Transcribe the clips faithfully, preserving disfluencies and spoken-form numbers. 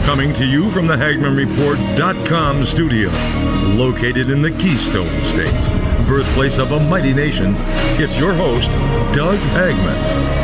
Coming to you from the Hagman Report dot com studio, located in the Keystone State, birthplace of a mighty nation, it's your host, Doug Hagman.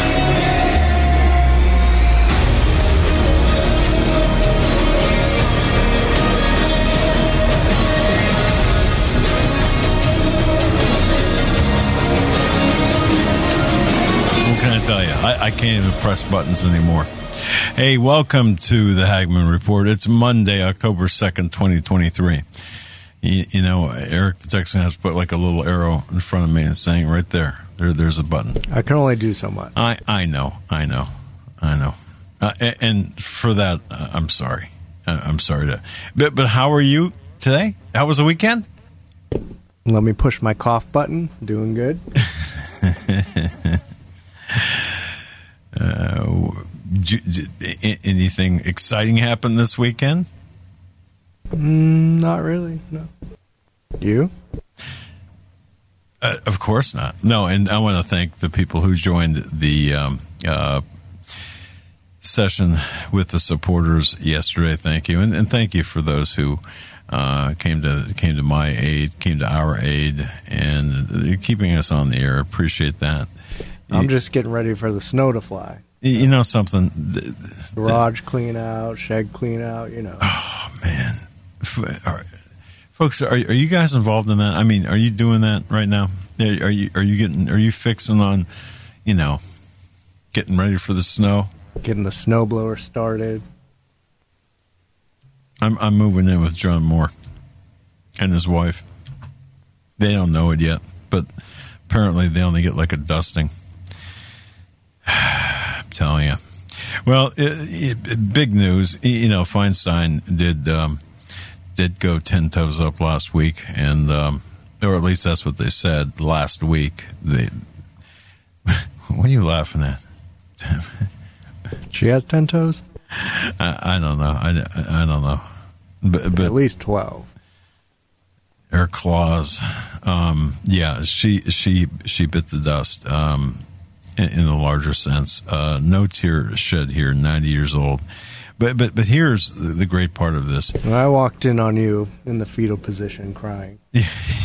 Tell you, I, I can't even press buttons anymore. Hey, welcome to the Hagman Report. It's Monday, October second, twenty twenty-three. You, you know, Eric the Texan has put like a little arrow in front of me and saying right there, there, there's a button. I can only do so much. I, I know, I know, I know. Uh, and, and for that, uh, I'm sorry. Uh, I'm sorry to. But, but how are you today? How was the weekend? Let me push my cough button. Doing good. Uh, anything exciting happened this weekend? Mm, not really, no. You? Uh, of course not. No, and I want to thank the people who joined the um, uh, session with the supporters yesterday. Thank you, and, and thank you for those who uh, came to came to my aid, came to our aid, and keeping us on the air. Appreciate that. I'm just getting ready for the snow to fly. You know something? Garage clean out, shed clean out, you know. Oh, man. Folks, are, are you guys involved in that? I mean, are you doing that right now? Are you are you getting, are you fixing on, you know, getting ready for the snow? Getting the snowblower started. I'm I'm moving in with John Moore and his wife. They don't know it yet, but apparently they only get like a dusting. I'm telling you. Well, it, it, big news. You know, Feinstein did um, did go ten toes up last week, and um, or at least that's what they said last week. They, what are you laughing at? She has ten toes. I, I don't know. I, I don't know. But, but at least twelve. Her claws. Um, yeah, she she she bit the dust. Um, in, in the larger sense, uh, no tear shed here. Ninety years old, but but but here's the great part of this. When I walked in on you in the fetal position, crying. Yeah.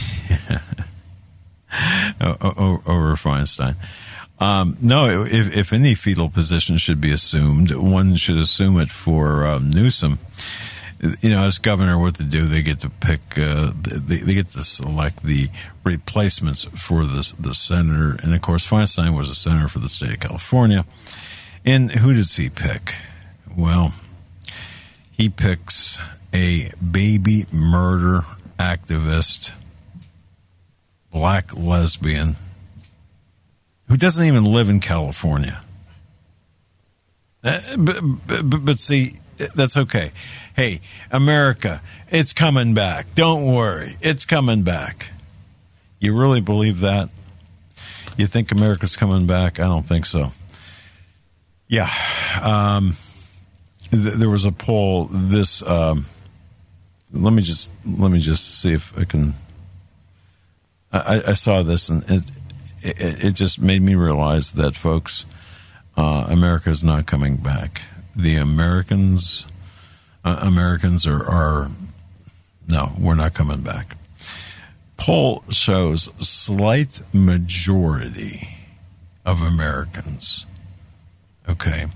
Over Feinstein. Um, no, if if any fetal position should be assumed, one should assume it for um, Newsom. You know, as governor, what to do? They get to pick. Uh, they, they get to select the replacements for the the senator, and of course, Feinstein was a senator for the state of California. And who does he pick? Well, he picks a baby murder activist, black lesbian, who doesn't even live in California. Uh, but, but, but see. That's okay. Hey, America, it's coming back. Don't worry. It's coming back. You really believe that? You think America's coming back? I don't think so. Yeah. Um, th- there was a poll this, um, let me just, let me just see if I can, I, I saw this and it, it, it just made me realize that, folks, uh, America is not coming back. The Americans, uh, Americans are, are, no, we're not coming back. Poll shows slight majority of Americans, okay,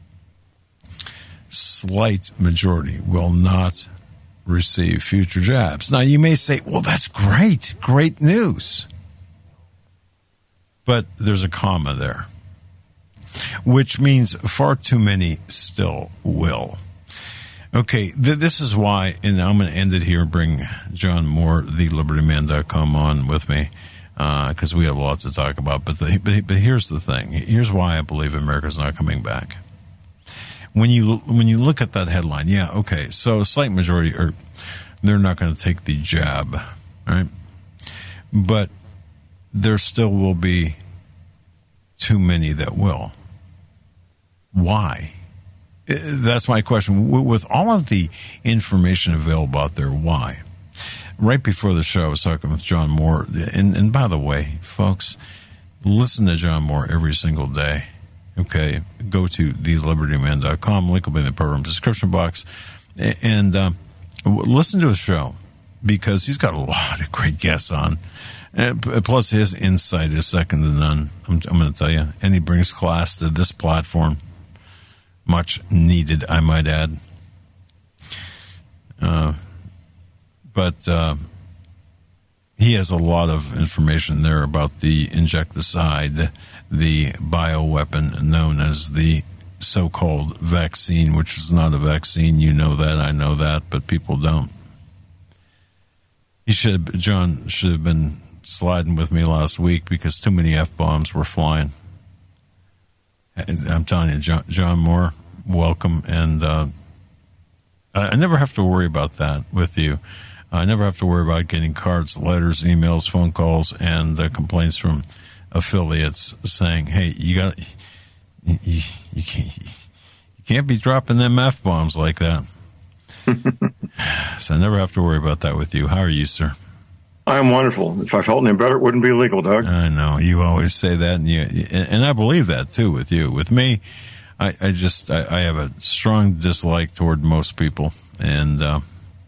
slight majority will not receive future jabs. Now, you may say, well, that's great, great news. But there's a comma there, which means far too many still will. Okay, th- this is why, and I'm going to end it here and bring John Moore, the liberty man dot com, on with me, because uh, we have a lot to talk about. But, the, but but here's the thing. Here's why I believe America's not coming back. When you when you look at that headline, yeah, okay, so a slight majority, are they're not going to take the jab, right? But there still will be too many that will. Why? That's my question. With all of the information available out there, why? Right before the show, I was talking with John Moore. And, and by the way, folks, listen to John Moore every single day. okay, go to the liberty man dot com. Link will be in the program description box. And um, listen to his show, because he's got a lot of great guests on. And plus, his insight is second to none, I'm, I'm going to tell you. And he brings class to this platform. Much needed, I might add. Uh, but uh, he has a lot of information there about the insecticide, the bioweapon known as the so-called vaccine, which is not a vaccine. You know that, I know that, but people don't. He should have, John should have been sliding with me last week because too many F-bombs were flying. And I'm telling you, John, John Moore, welcome. And uh, I never have to worry about that with you. I never have to worry about getting cards, letters, emails, phone calls, and uh, complaints from affiliates saying, hey, you got, you, you, you, can't, you can't be dropping them F-bombs like that. So I never have to worry about that with you. How are you, sir? I'm wonderful. If I felt any better, it wouldn't be legal, Doug. I know. You always say that, and you, and I believe that, too, with you. With me, I, I just, I, I have a strong dislike toward most people, and uh,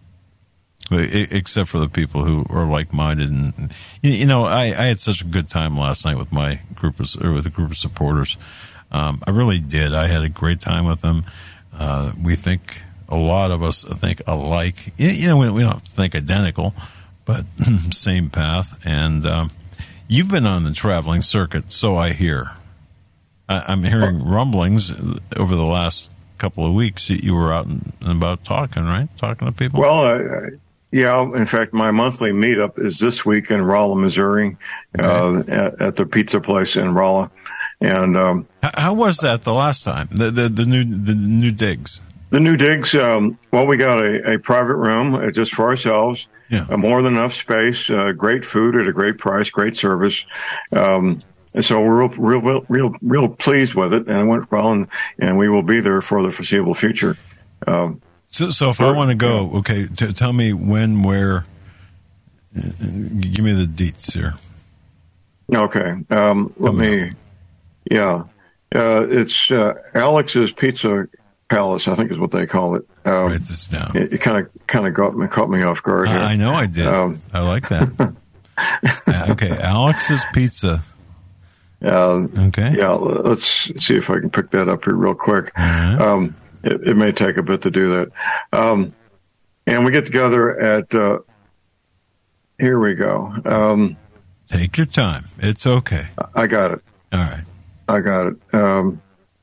except for the people who are like-minded. And, you know, I, I had such a good time last night with my group of, or with a group of supporters. Um, I really did. I had a great time with them. Uh, we think, a lot of us think alike. You know, we, we don't think identical, but same path. And um, you've been on the traveling circuit, so I hear. I, I'm hearing rumblings over the last couple of weeks that you were out and about talking, right? Talking to people? Well, uh, yeah. In fact, my monthly meetup is this week in Rolla, Missouri, okay. uh, at, at the pizza place in Rolla. And um, how, how was that the last time? The the, the new the new digs. The new digs, um, well, we got a, a private room uh, just for ourselves, yeah. uh, more than enough space, uh, great food at a great price, great service. Um, and so we're real, real, real, real, real pleased with it, and it went well, and, and we will be there for the foreseeable future. Um, so, so if for, I want to go, yeah. okay, t- tell me when, where, uh, give me the deets here. Okay. Um, let Come me, on. yeah. Uh, it's uh, Alex's Pizza Palace, I think is what they call it. Um, Write this down. It kind of kind of got me caught me off guard here. I, I know I did. Um, I like that. uh, okay, Alex's Pizza. Uh, okay. Yeah, let's see if I can pick that up here real quick. Uh-huh. Um, it, it may take a bit to do that. Um, and we get together at. Uh, here we go. Um, Take your time. It's okay. I got it. All right. I got it. Um,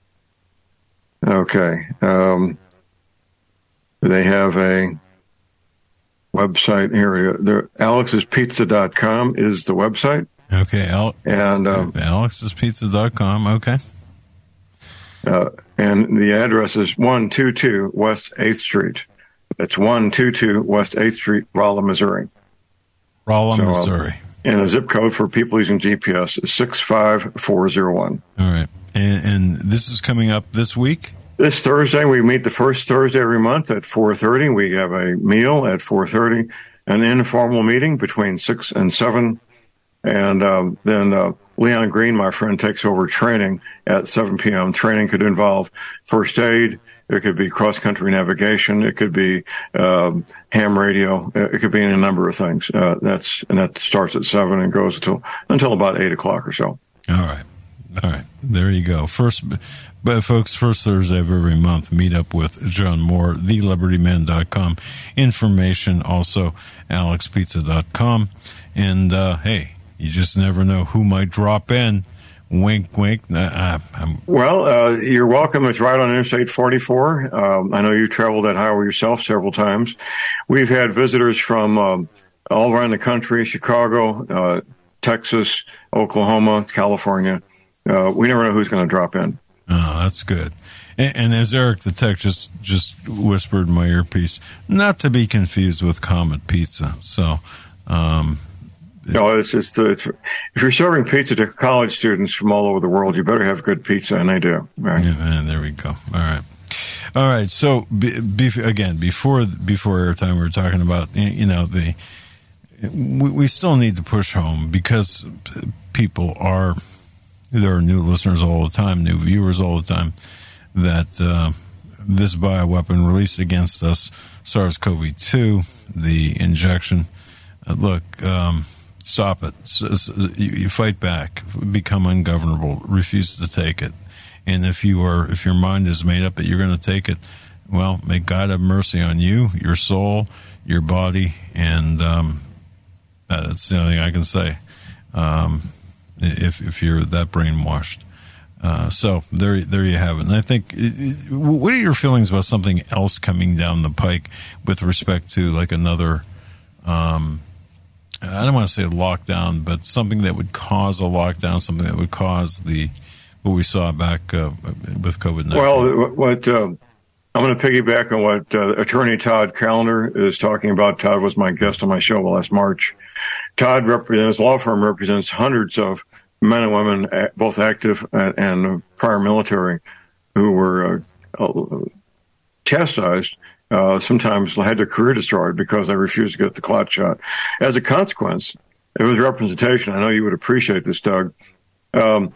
Okay. Um, they have a website here. There, alex's pizza dot com is the website. Okay. Al- and um, alex's pizza dot com. Okay. Uh, and the address is one twenty-two West eighth Street. It's one twenty-two West eighth Street, Rolla, Missouri. Rolla, so, Missouri. Um, and the zip code for people using G P S is six five four zero one. All right. And, and this is coming up this week? This Thursday, we meet the first Thursday every month at four thirty. We have a meal at four thirty, an informal meeting between six and seven. And um, then uh, Leon Green, my friend, takes over training at seven p.m. Training could involve first aid. It could be cross-country navigation. It could be um, ham radio. It could be any number of things. Uh, that's and that starts at seven and goes until until about eight o'clock or so. All right. All right, there you go. First, but folks, first Thursday of every month, meet up with John Moore, the liberty man dot com. Information also, alex pizza dot com. And, uh, hey, you just never know who might drop in. Wink, wink. Uh, I'm... Well, uh, you're welcome. It's right on Interstate forty-four. Um, I know you've traveled that highway yourself several times. We've had visitors from um, all around the country, Chicago, uh, Texas, Oklahoma, California. Uh, we never know who's going to drop in. Oh, that's good. And, and as Eric the Tech just, just whispered in my earpiece, not to be confused with Comet Pizza. So, um, no, it's just, it's, if you're serving pizza to college students from all over the world, you better have good pizza, and they do. Right? Yeah, man, there we go. All right. All right. So, be, be, again, before, before airtime, we were talking about, you know, the, we, we still need to push home because people are, there are new listeners all the time, new viewers all the time, that uh, this bioweapon released against us, SARS-C o V two, the injection, uh, look, um, stop it. You, you fight back, become ungovernable, refuse to take it. And if you are, if your mind is made up that you're going to take it, well, may God have mercy on you, your soul, your body, and um, that's the only thing I can say. Um, if if you're that brainwashed, uh, so there there you have it. And I think, what are your feelings about something else coming down the pike with respect to like another? Um, I don't want to say lockdown, but something that would cause a lockdown, something that would cause the what we saw back uh, with COVID nineteen. Well, what. Uh, I'm going to piggyback on what uh, Attorney Todd Callender is talking about. Todd was my guest on my show last March. Todd represents, his law firm represents hundreds of men and women, both active and, and prior military, who were uh, chastised, uh, sometimes had their career destroyed because they refused to get the clot shot. As a consequence, it was representation. I know you would appreciate this, Doug. Um,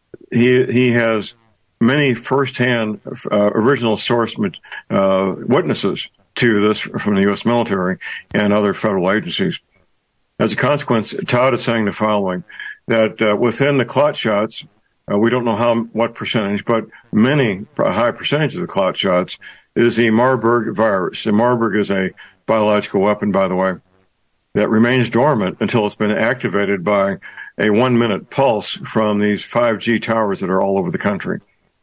he he has many firsthand uh, original source uh, witnesses to this from the U S military and other federal agencies. As a consequence, Todd is saying the following, that uh, within the clot shots, uh, we don't know how what percentage, but many, a high percentage of the clot shots is the Marburg virus. The Marburg is a biological weapon, by the way, that remains dormant until it's been activated by a one-minute pulse from these five G towers that are all over the country.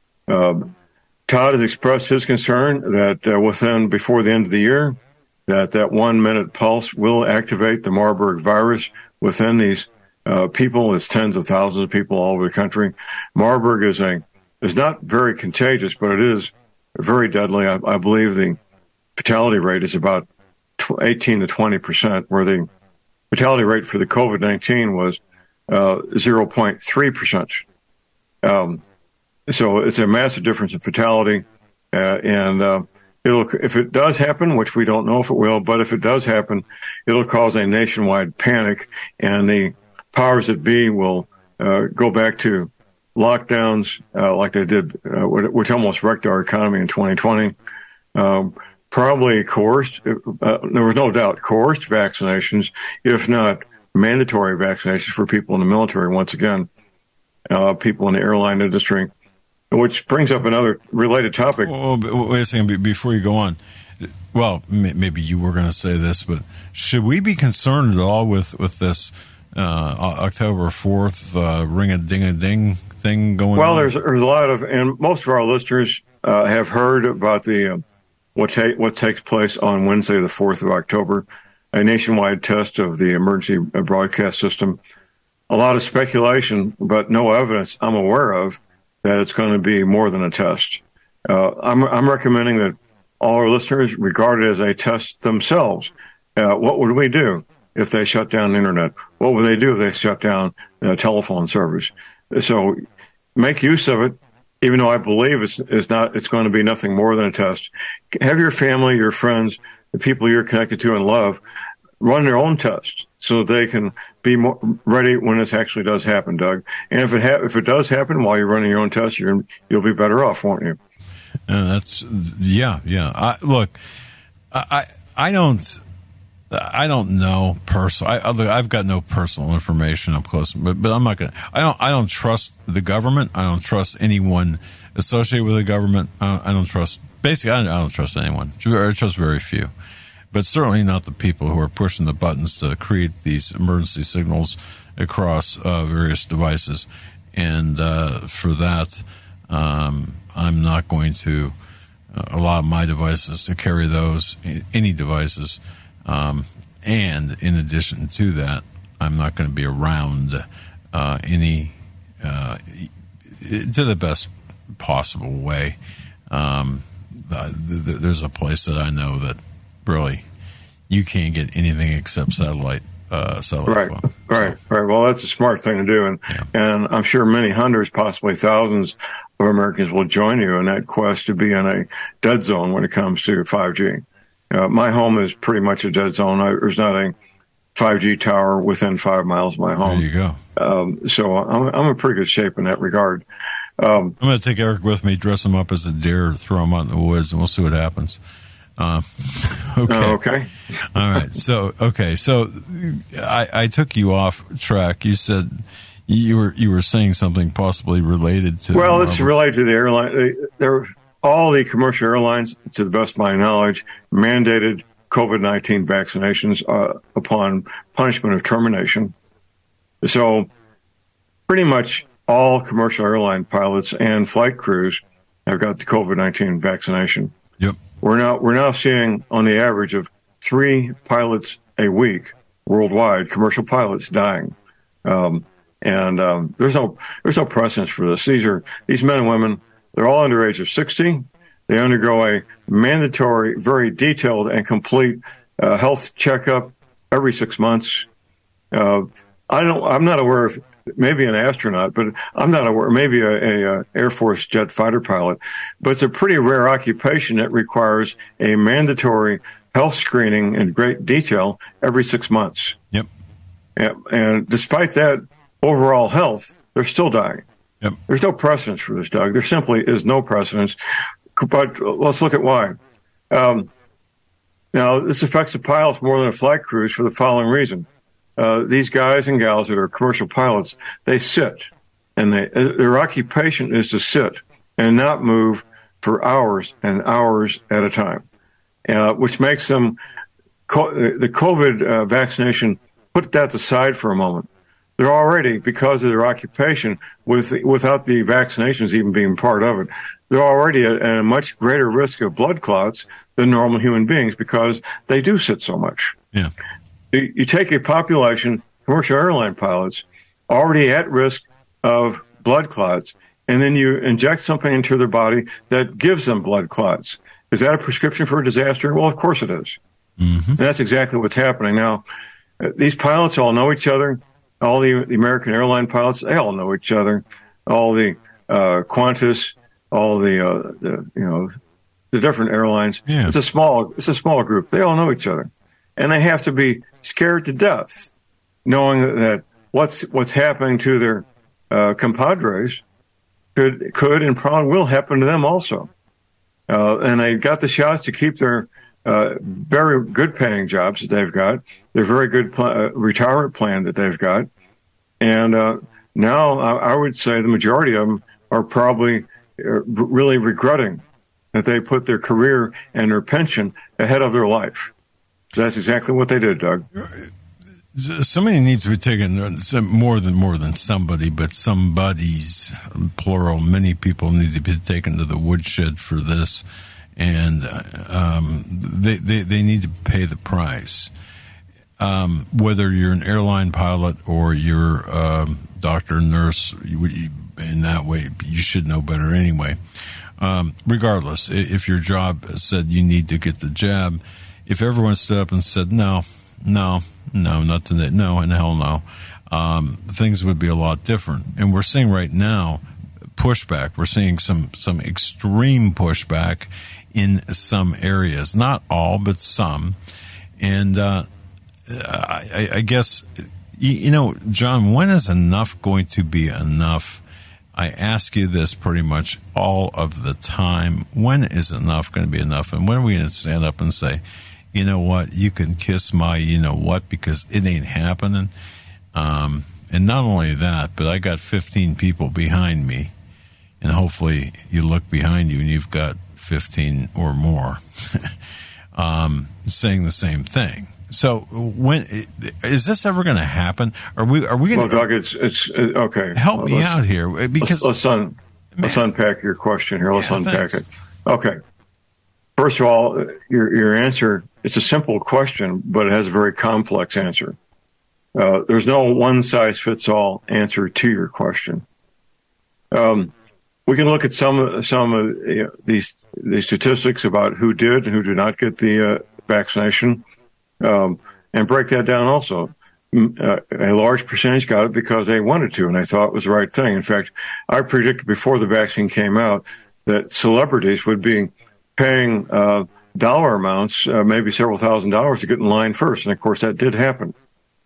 Uh, Todd has expressed his concern that uh, within, before the end of the year, that that one-minute pulse will activate the Marburg virus within these uh, people. It's tens of thousands of people all over the country. Marburg is a is not very contagious, but it is very deadly. I, I believe the fatality rate is about eighteen to twenty percent, where the fatality rate for the COVID nineteen was uh, zero point three percent. Um, So it's a massive difference in fatality, uh, and uh, it'll if it does happen, which we don't know if it will, but if it does happen, it'll cause a nationwide panic, and the powers that be will uh, go back to lockdowns uh, like they did, uh, which almost wrecked our economy in twenty twenty. Um, probably coerced, uh, there was no doubt, coerced vaccinations, if not mandatory vaccinations for people in the military. Once again, uh, people in the airline industry. Which brings up another related topic. Oh, wait a second. Before you go on, well, maybe you were going to say this, but should we be concerned at all with, with this uh, October fourth uh, ring-a-ding-a-ding thing going well, on? Well, there's, there's a lot of, and most of our listeners uh, have heard about the uh, what, ta- what takes place on Wednesday, the fourth of October, a nationwide test of the emergency broadcast system. A lot of speculation, but no evidence I'm aware of that it's going to be more than a test. Uh, I'm, I'm recommending that all our listeners regard it as a test themselves. Uh, what would we do if they shut down the internet? What would they do if they shut down uh, telephone service? So make use of it, even though I believe it's, it's not, it's going to be nothing more than a test. Have your family, your friends, the people you're connected to and love, run their own test so they can be more ready when this actually does happen, Doug. And if it ha- if it does happen while you're running your own test, you're you'll be better off, won't you? Uh, that's yeah, yeah. I, look, I I don't I don't know personally. I, I've got no personal information up close, but but I'm not gonna. I don't I don't trust the government. I don't trust anyone associated with the government. I don't, I don't trust. Basically, I don't, I don't trust anyone. I trust very few. But certainly not the people who are pushing the buttons to create these emergency signals across uh, various devices. And uh, for that, um, I'm not going to uh, allow my devices to carry those, any devices. Um, and in addition to that, I'm not going to be around uh, any, uh, to the best possible way. Um, uh, th- th- there's a place that I know that really, you can't get anything except satellite. Uh, satellite right, phone. right, so. right. Well, that's a smart thing to do, and yeah. and I'm sure many hundreds, possibly thousands, of Americans will join you in that quest to be in a dead zone when it comes to five G. Uh, my home is pretty much a dead zone. I, there's not a five G tower within five miles of my home. There you go. Um, so I'm, I'm in pretty good shape in that regard. Um, I'm going to take Eric with me, dress him up as a deer, throw him out in the woods, and we'll see what happens. Uh, okay. Uh, okay. All right. So, okay. So I, I took you off track. You said you were, you were saying something possibly related to. Well, it's related to the airline. There, all the commercial airlines, to the best of my knowledge, mandated COVID nineteen vaccinations uh, upon punishment of termination. So pretty much all commercial airline pilots and flight crews have got the COVID nineteen vaccination. Yep. We're now we're now seeing on the average of three pilots a week worldwide, commercial pilots dying, um, and um, there's no there's no precedence for this. These are these men and women. They're all under the age of sixty. They undergo a mandatory, very detailed and complete uh, health checkup every six months. Uh, I don't. I'm not aware of maybe an astronaut, but I'm not aware. Maybe a, a, a Air Force jet fighter pilot, but it's a pretty rare occupation that requires a mandatory health screening in great detail every six months. Yep. And, and despite that overall health, they're still dying. Yep. There's no precedence for this, Doug. There simply is no precedence. But let's look at why. Um, now, this affects the pilots more than the flight crews for the following reason. Uh, these guys and gals that are commercial pilots, they sit, and they, their occupation is to sit and not move for hours and hours at a time, uh, which makes them, co- the COVID uh, vaccination, put that aside for a moment. They're already, because of their occupation, with without the vaccinations even being part of it, they're already at, at a much greater risk of blood clots than normal human beings because they do sit so much. Yeah. You, you take a population, commercial airline pilots, already at risk of blood clots, and then you inject something into their body that gives them blood clots. Is that a prescription for a disaster? Well, of course it is. Mm-hmm. And that's exactly what's happening now. Uh, these pilots all know each other. All the, the American airline pilots, they all know each other. All the uh, Qantas, all the, uh, the you know the different airlines. Yeah. It's a small it's a small group. They all know each other, and they have to be scared to death, knowing that, that what's what's happening to their uh, compadres could could and probably will happen to them also. Uh, and they got the shots to keep their uh, very good paying jobs that they've got. Their very good pl- uh, retirement plan that they've got. And uh, now I, I would say the majority of them are probably uh, really regretting that they put their career and their pension ahead of their life. That's exactly what they did, Doug. Somebody needs to be taken, more than more than somebody, but somebody's, plural, many people need to be taken to the woodshed for this. And um, they, they, they need to pay the price. Um, whether you're an airline pilot or you're a doctor, nurse, you, in that way, you should know better anyway. Um, regardless, if your job said you need to get the jab, if everyone stood up and said, no, no, no, not today, no, and hell no, um, things would be a lot different. And we're seeing right now pushback. We're seeing some, some extreme pushback in some areas, not all, but some. And, uh, I, I guess, you, you know, John, when is enough going to be enough? I ask you this pretty much all of the time. When is enough going to be enough? And when are we going to stand up and say, you know what, you can kiss my you know what, because it ain't happening? Um, and not only that, but I got fifteen people behind me, and hopefully you look behind you and you've got fifteen or more um, saying the same thing. So when is this ever going to happen? Are we? Are we going to? Well, Doug, it's it's okay. Help me out here, because let's let's, un, let's unpack your question here. Let's yeah, unpack thanks. it. Okay. First of all, your your answer. It's a simple question, but it has a very complex answer. Uh, there's no one size fits all answer to your question. Um, we can look at some some of you know, these these statistics about who did and who did not get the uh, vaccination. Um, and break that down also. Uh, a large percentage got it because they wanted to, and they thought it was the right thing. In fact, I predicted before the vaccine came out that celebrities would be paying uh, dollar amounts, uh, maybe several thousand dollars, to get in line first. And, of course, that did happen.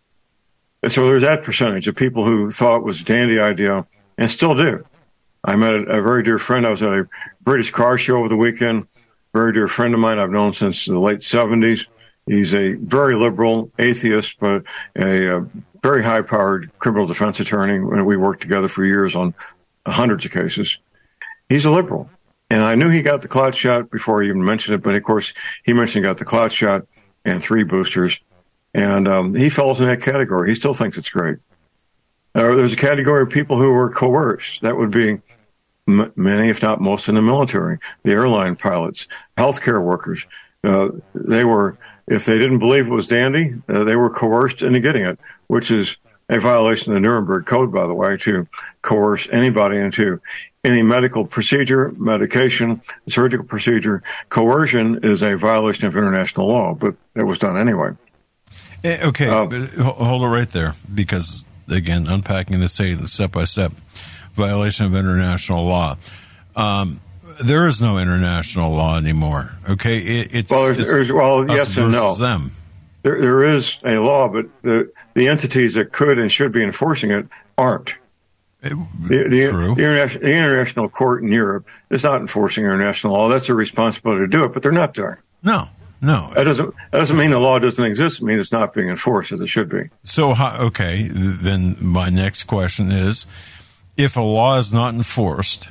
so there's that percentage of people who thought it was a dandy idea and still do. I met a, a very dear friend. I was at a British car show over the weekend. Very dear friend of mine I've known since the late seventies. He's a very liberal atheist, but a, a very high-powered criminal defense attorney. We worked together for years on hundreds of cases. He's a liberal. And I knew he got the clot shot before he even mentioned it, but of course he mentioned he got the clot shot and three boosters. And um, he falls in that category. He still thinks it's great. Uh, there's a category of people who were coerced. That would be m- many, if not most, in the military, the airline pilots, healthcare workers. Uh, they were, if they didn't believe it was dandy, uh, they were coerced into getting it, which is a violation of the Nuremberg Code, by the way, to coerce anybody into any medical procedure, medication, surgical procedure. Coercion is a violation of international law, but it was done anyway. Okay, uh, hold it right there, because, again, unpacking this step by step, violation of international law. Um, there is no international law anymore. Okay, it, it's well, there's, it's there's, well, yes and no. Them. There, there is a law, but the the entities that could and should be enforcing it aren't. It, the, the, true. The, international, the International Court in Europe is not enforcing international law. That's their responsibility to do it, but they're not doing it. No. No, that doesn't that doesn't mean the law doesn't exist. It means it's not being enforced as it should be. So, okay, then my next question is, if a law is not enforced,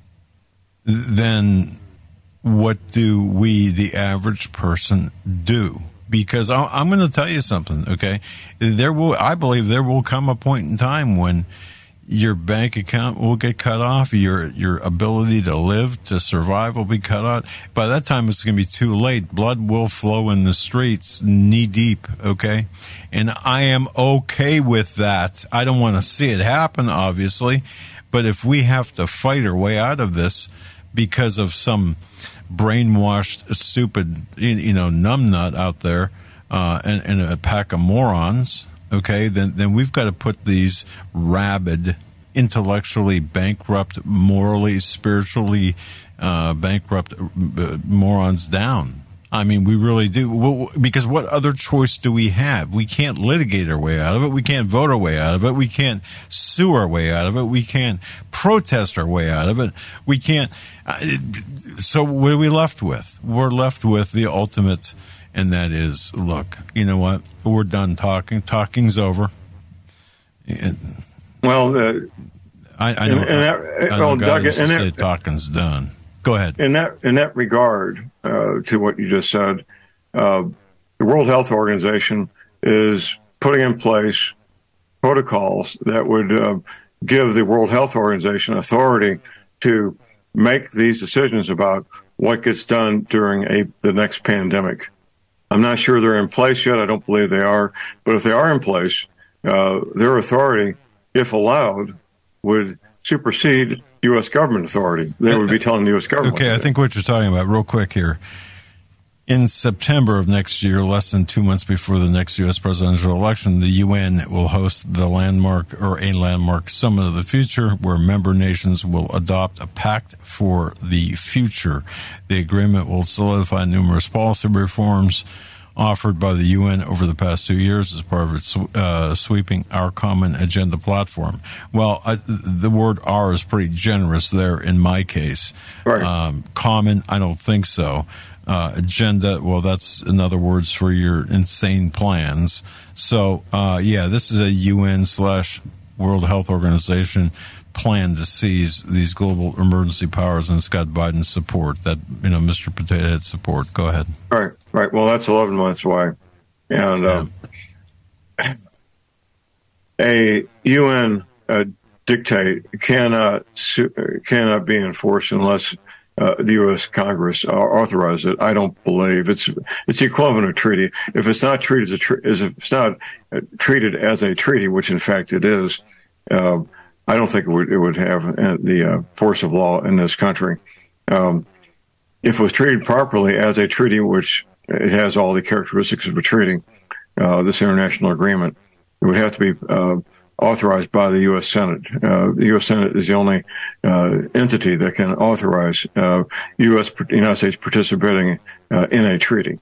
then what do we, the average person, do? Because I'm going to tell you something. Okay, there will, I believe, there will come a point in time when your bank account will get cut off. Your your ability to live, to survive will be cut off. By that time, it's going to be too late. Blood will flow in the streets knee deep, okay? And I am okay with that. I don't want to see it happen, obviously. But if we have to fight our way out of this because of some brainwashed, stupid, you know, numbnut out there uh, and, and a pack of morons, okay, then then we've got to put these rabid, intellectually bankrupt, morally, spiritually uh, bankrupt uh, morons down. I mean, we really do. Because what other choice do we have? We can't litigate our way out of it. We can't vote our way out of it. We can't sue our way out of it. We can't protest our way out of it. We can't. Uh, so what are we left with? We're left with the ultimate. And that is, look, you know what? We're done talking. Talking's over. And well, uh, I, I know, in, in that, I know well, guys Doug, in say that, talking's done. Go ahead. In that in that regard, uh, to what you just said, uh, the World Health Organization is putting in place protocols that would uh, give the World Health Organization authority to make these decisions about what gets done during a the next pandemic. I'm not sure they're in place yet. I don't believe they are. But if they are in place, uh, their authority, if allowed, would supersede U S government authority. They would be telling the U S government. Okay, I think what you're talking about, real quick here. In September of next year, less than two months before the next U S presidential election, the U N will host the landmark or a landmark summit of the future where member nations will adopt a pact for the future. The agreement will solidify numerous policy reforms offered by the U N over the past two years as part of its uh, sweeping Our Common Agenda platform. Well, I, the word "our" is pretty generous there in my case. Right. Um, common, I don't think so. Uh, agenda, well, that's another words for your insane plans. So, uh, yeah, this is a U N slash World Health Organization plan to seize these global emergency powers, and it's got Biden's support, that, you know, Mister Potato Head support. Go ahead. Right, right. Well, that's eleven months away. And uh, yeah. a U N uh, dictate cannot, cannot be enforced unless Uh, the U S Congress uh, authorized it. I don't believe it's it's the equivalent of a treaty. If it's not treated as a tre- as if it's not uh, treated as a treaty, which in fact it is, uh, I don't think it would it would have uh, the uh, force of law in this country. Um, if it was treated properly as a treaty, which it has all the characteristics of a treaty, uh, this international agreement, it would have to be uh, authorized by the U S Senate. Uh, the U S Senate is the only uh, entity that can authorize uh, U S United States participating uh, in a treaty.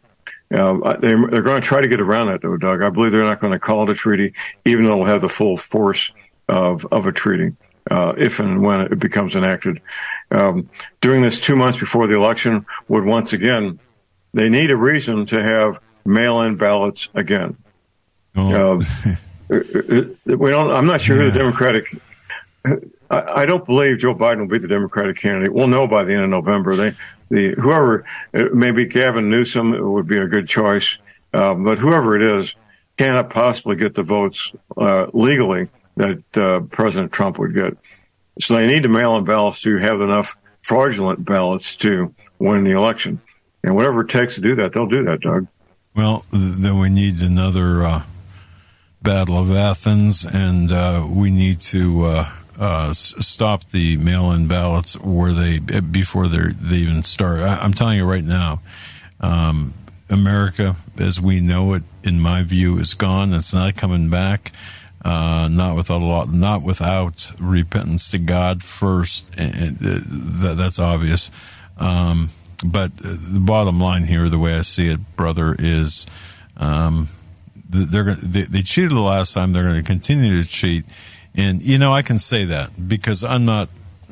Uh, they, they're going to try to get around that, though, Doug. I believe they're not going to call it a treaty, even though it'll have the full force of, of a treaty, uh, if and when it becomes enacted. Um, doing this two months before the election would once again, they need a reason to have mail-in ballots again. Oh. Uh, we don't, I'm not sure yeah. who the Democratic, I, I don't believe Joe Biden will be the Democratic candidate. We'll know by the end of November. They, the, whoever, maybe Gavin Newsom would be a good choice. Uh, but whoever it is cannot possibly get the votes, uh, legally that, uh, President Trump would get. So they need to mail in ballots to have enough fraudulent ballots to win the election. And whatever it takes to do that, they'll do that, Doug. Well, then we need another, uh, Battle of Athens, and uh, we need to uh, uh, s- stop the mail-in ballots where they before they they even start. I, I'm telling you right now, um, America, as we know it, in my view, is gone. It's not coming back. Uh, not without a lot, not without repentance to God first, and, and uh, that, that's obvious. Um, but the bottom line here, the way I see it, brother, is. Um, They're gonna, they, they cheated the last time. They're going to continue to cheat. And, you know, I can say that because I'm not,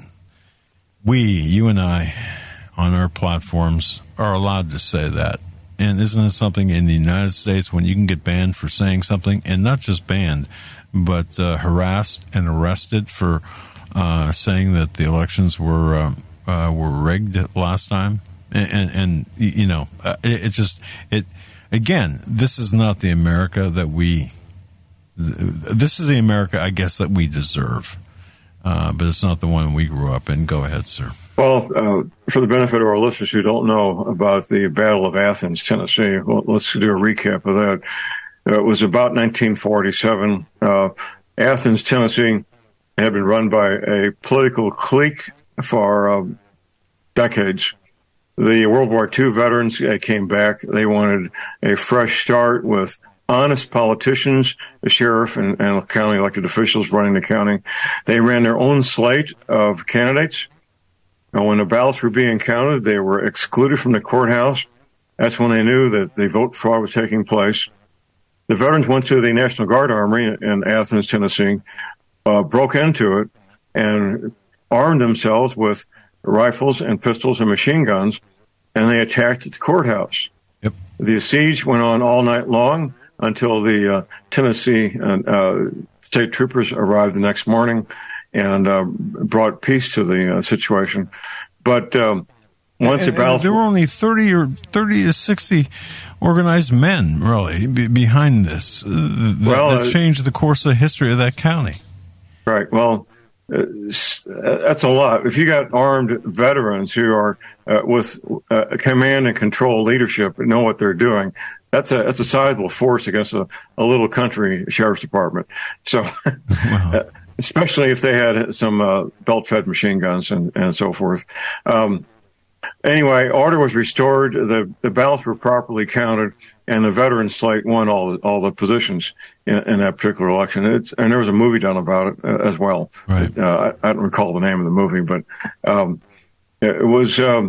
we, you and I, on our platforms are allowed to say that. And isn't it something in the United States when you can get banned for saying something, and not just banned, but uh, harassed and arrested for uh, saying that the elections were uh, uh, were rigged last time? And, and, and you know, it, it just, it, Again, this is not the America that we, this is the America, I guess, that we deserve. Uh, but it's not the one we grew up in. Go ahead, sir. Well, uh, for the benefit of our listeners who don't know about the Battle of Athens, Tennessee, well, let's do a recap of that. Uh, it was about nineteen forty-seven. Uh, Athens, Tennessee had been run by a political clique for uh, decades. The World War Two veterans uh, came back. They wanted a fresh start with honest politicians, the sheriff and, and county elected officials running the county. They ran their own slate of candidates. And when the ballots were being counted, they were excluded from the courthouse. That's when they knew that the vote fraud was taking place. The veterans went to the National Guard Armory in Athens, Tennessee, uh, broke into it, and armed themselves with rifles and pistols and machine guns, and they attacked the courthouse. Yep. The siege went on all night long until the uh, Tennessee uh, state troopers arrived the next morning and uh, brought peace to the uh, situation. But um, once and, the battles, there were only thirty or thirty to sixty organized men, really, be, behind this. Uh, that, well, that changed the course of history of that county. Right. Well. Uh, that's a lot. If you got armed veterans who are uh, with uh, command and control leadership and know what they're doing, that's a that's a sizable force against a, a little country sheriff's department. So, wow. Especially if they had some uh, belt-fed machine guns and, and so forth. Um, anyway, order was restored. The the ballots were properly counted, and the veteran slate won all the, all the positions in, in that particular election. It's, and there was a movie done about it uh, as well. Right. Uh, I, I don't recall the name of the movie, but um, it was um,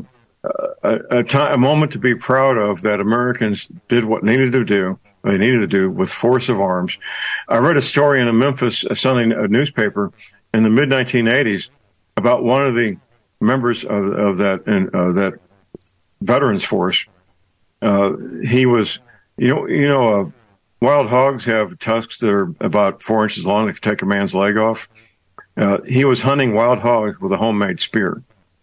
a, a, time, a moment to be proud of that Americans did what needed to do. They needed to do with force of arms. I read a story in a Memphis Sunday newspaper in the mid nineteen eighties about one of the members of, of that uh, that veterans force. Uh, he was, you know, you know, uh, wild hogs have tusks that are about four inches long that can take a man's leg off. Uh, he was hunting wild hogs with a homemade spear.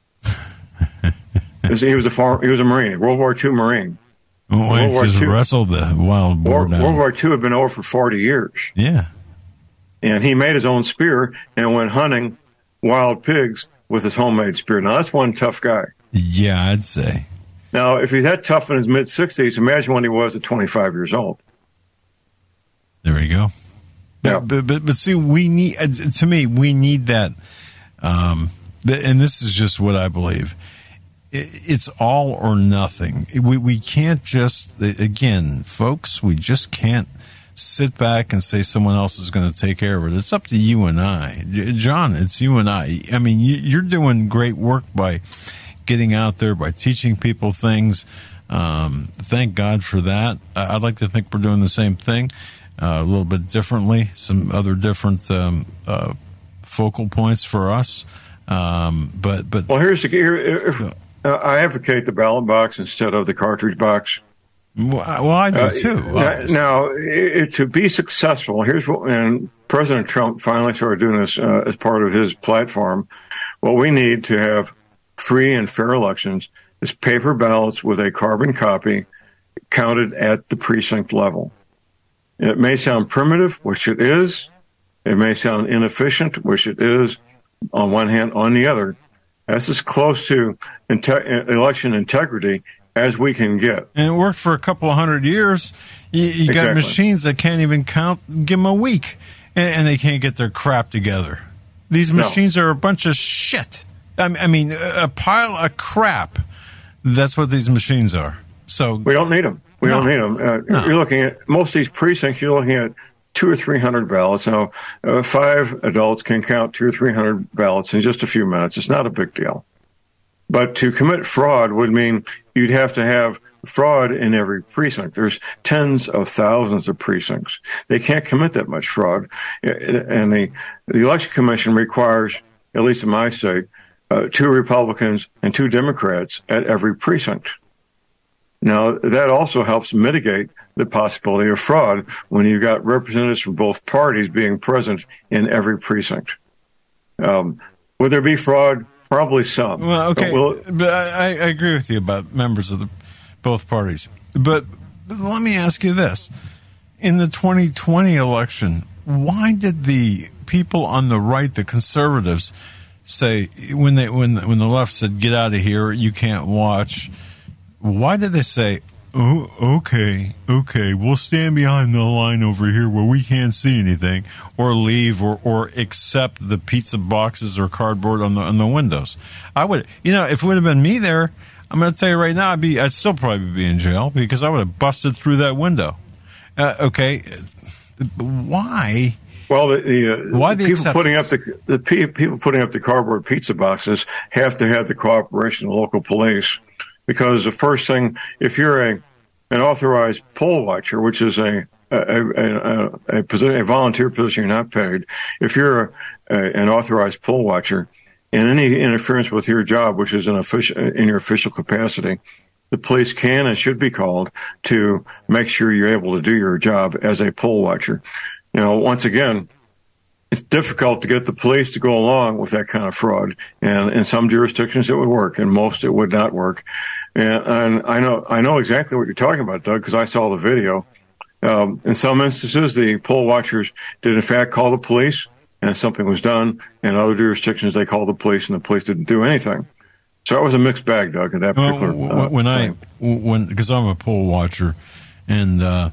He was a farm, he was a Marine, World War Two Marine. Oh, World War just Two, wrestled the wild boar World, down. World War Two had been over for forty years. Yeah. And he made his own spear and went hunting wild pigs with his homemade spear. Now, that's one tough guy. Yeah, I'd say. Now, if he's that tough in his mid-sixties, imagine when he was at twenty-five years old. There you go. Yeah. But, but, but see, we need, to me, we need that. Um, and this is just what I believe. It's all or nothing. We we can't just, again, folks, we just can't sit back and say someone else is going to take care of it. It's up to you and I. John, it's you and I. I mean, you're doing great work by getting out there, by teaching people things. Um, thank God for that. I'd like to think we're doing the same thing, uh, a little bit differently, some other different um, uh, focal points for us. Um, but, but well, here's the here, if, uh, I advocate the ballot box instead of the cartridge box. Well, I do too. Uh, now, it, to be successful, here's what, and President Trump finally started doing this uh, as part of his platform. What we need to have free and fair elections is paper ballots with a carbon copy counted at the precinct level. It may sound primitive, which it is. It may sound inefficient, which it is. On one hand, on the other, that's as close to inte- election integrity as we can get. And it worked for a couple of hundred years. You, you got exactly. machines that can't even count, give them a week, and, and they can't get their crap together. These machines no. are a bunch of shit. I, I mean, a pile of crap. That's what these machines are. So we don't need them. We no. don't need them. Uh, no. You're looking at most of these precincts, you're looking at two or three hundred ballots. Now, uh, five adults can count two or three hundred ballots in just a few minutes. It's not a big deal. But to commit fraud would mean you'd have to have fraud in every precinct. There's tens of thousands of precincts. They can't commit that much fraud. And the, the Election Commission requires, at least in my state, uh, two Republicans and two Democrats at every precinct. Now, that also helps mitigate the possibility of fraud when you've got representatives from both parties being present in every precinct. Um, would there be fraud? Probably some. Well, okay, but, we'll, but I, I agree with you about members of the both parties. But, but let me ask you this: in the twenty twenty election, why did the people on the right, the conservatives, say when they when when the left said "get out of here, you can't watch"? Why did they say, "Oh, okay, okay, we'll stand behind the line over here where we can't see anything," or leave, or, or accept the pizza boxes or cardboard on the on the windows? I would, you know, if it would have been me there, I'm going to tell you right now, I'd be, I'd still probably be in jail because I would have busted through that window. Uh, okay, why? Well, the, the, uh, why the people putting up the, the people putting up the cardboard pizza boxes have to have the cooperation of local police. Because the first thing, if you're a an authorized poll watcher, which is a a, a, a, position, a volunteer position, you're not paid. If you're a, a, an authorized poll watcher, and any interference with your job, which is an official, in your official capacity, the police can and should be called to make sure you're able to do your job as a poll watcher. Now, once again, it's difficult to get the police to go along with that kind of fraud. And in some jurisdictions it would work, and most it would not work. And, and I know I know exactly what you're talking about, Doug, because I saw the video. Um, in some instances, the poll watchers did in fact call the police, and something was done. In other jurisdictions, they called the police, and the police didn't do anything. So it was a mixed bag, Doug, at that particular well, uh, when thing. I when because I'm a poll watcher, and uh,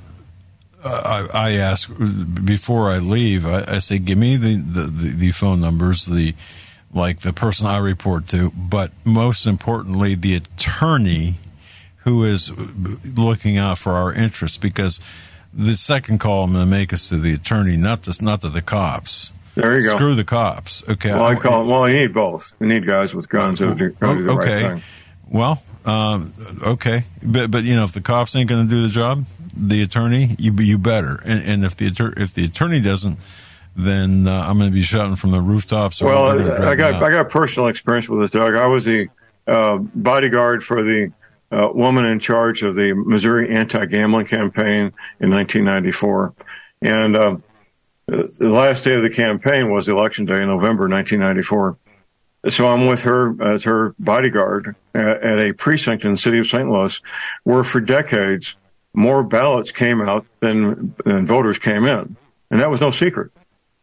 I, I ask before I leave. I, I say, give me the, the, the, the phone numbers, the like the person I report to, but most importantly, the attorney who is looking out for our interests. Because the second call I'm going to make is to the attorney, not to not to the cops. There you go. Screw the cops. Okay. Well, I call. Well, you need both. You need guys with guns that are going to do the okay. right thing. Well, um, okay, but but you know, if the cops ain't going to do the job, the attorney, you you better. And, and if the if the attorney doesn't, then uh, I'm going to be shouting from the rooftops. Or well, I got I got personal experience with this, Doug. I was the uh, bodyguard for the uh, woman in charge of the Missouri anti-gambling campaign in nineteen ninety-four, and uh, the last day of the campaign was election day in November nineteen ninety-four. So I'm with her as her bodyguard at, at a precinct in the city of Saint Louis, where for decades more ballots came out than, than voters came in, and that was no secret.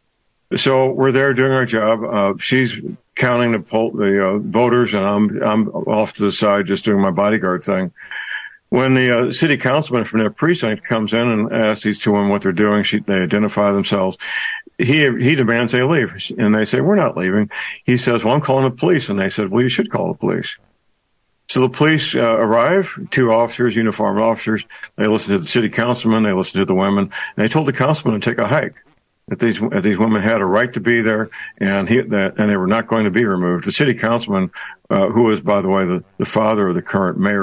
So we're there doing our job. Uh, she's counting the poll, the uh, voters, and I'm I'm off to the side just doing my bodyguard thing. When the uh, city councilman from their precinct comes in and asks these two women what they're doing, she, they identify themselves. He he demands they leave, and they say, we're not leaving. He says, well, I'm calling the police. And they said, well, you should call the police. So the police uh, arrive, two officers, uniformed officers. They listen to the city councilman. They listen to the women. And they told the councilman to take a hike, that these that these women had a right to be there, and he that and they were not going to be removed. The city councilman, uh, who is, by the way, the, the father of the current mayor of,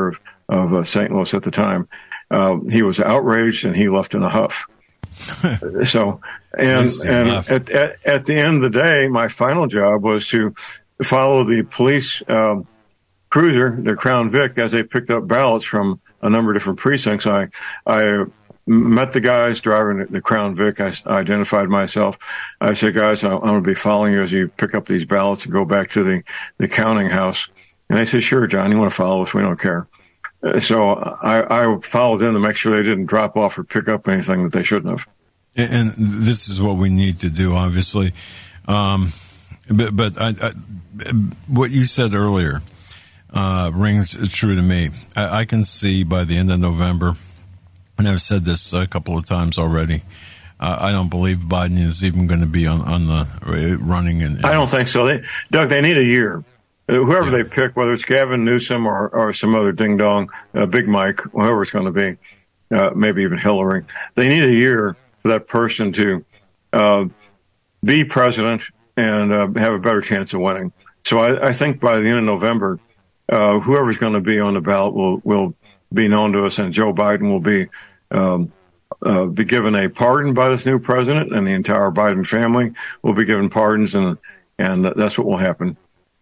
of uh, Saint Louis at the time. Uh, he was outraged, and he left in a huff. So, and and at, at at the end of the day, my final job was to follow the police uh, cruiser, the Crown Vic, as they picked up ballots from a number of different precincts. I I met the guys driving the Crown Vic. I, I identified myself. I said, guys, I'm going to be following you as you pick up these ballots and go back to the, the counting house. And they said, sure, John, you want to follow us? We don't care. Uh, so I, I followed them to make sure they didn't drop off or pick up anything that they shouldn't have. And this is what we need to do, obviously. Um, but but I, I, what you said earlier uh, rings true to me. I, I can see by the end of November, and I've said this a couple of times already, uh, I don't believe Biden is even going to be on, on the running. And, and I don't think so. They, Doug, they need a year. Whoever yeah. they pick, whether it's Gavin Newsom or, or some other ding-dong, uh, Big Mike, whoever it's going to be, uh, maybe even Hillary, they need a year for that person to uh, be president and uh, have a better chance of winning. So I, I think by the end of November, uh, whoever's going to be on the ballot will, will be known to us, and Joe Biden will be um, uh, be given a pardon by this new president, and the entire Biden family will be given pardons, and and that's what will happen.